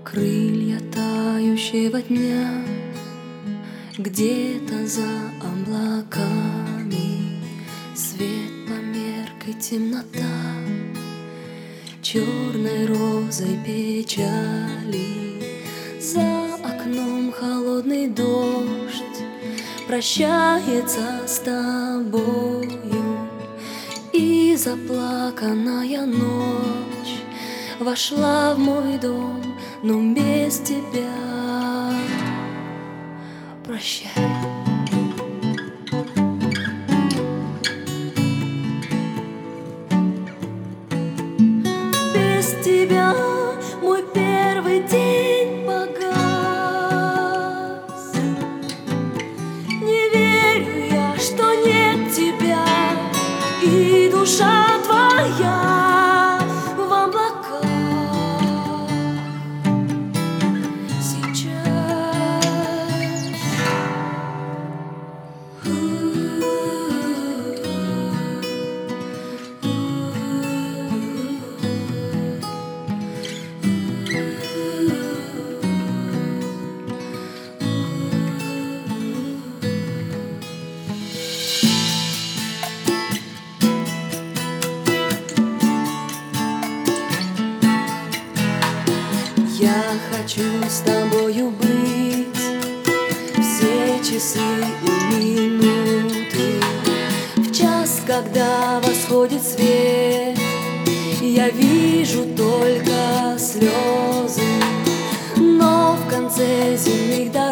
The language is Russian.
Крылья тающего дня где-то за облаками, свет померк и темнота черной розой печали. За окном холодный дождь прощается с тобою, и заплаканная ночь вошла в мой дом, но без тебя. Прощай. Без тебя мой первый день погас. Не верю я, что нет тебя, и душа твоя в облаках. Я хочу с тобою быть все часы и минуты. В час, когда восходит свет, я вижу только слезы, но в конце земных дорог